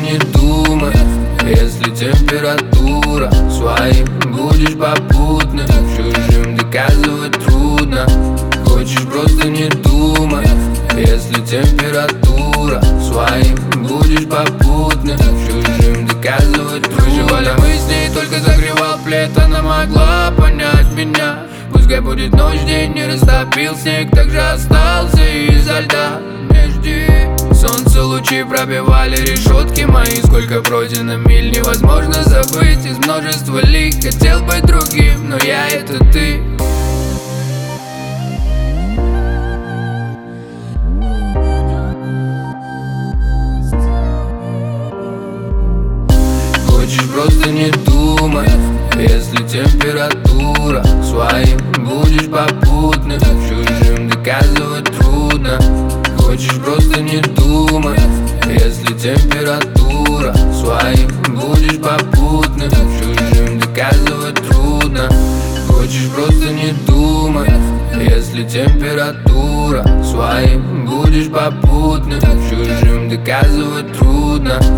не думай. Если температура своим будешь попутным, чужим доказывать трудно. Хочешь, просто не думай. Если температура своим будешь попутным, чужим доказывать трудно. Выживали мы с ней, только загревал плед. Она могла понять меня. Пускай будет ночь, день не растопил снег, также остался изо льда. Не жди. Солнце лучи пробивали решетки мои. Сколько пройдено миль, невозможно забыть. Из множества лик хотел быть другим, но я — это ты. Хочешь, просто не думай. Если температура своим будешь попутным, чужим доказывать трудно. Хочешь, просто не думай. Если температура своим будешь попутным, чужим доказывать трудно. Хочешь, просто не думай. Если температура своим будешь попутным, чужим доказывать трудно.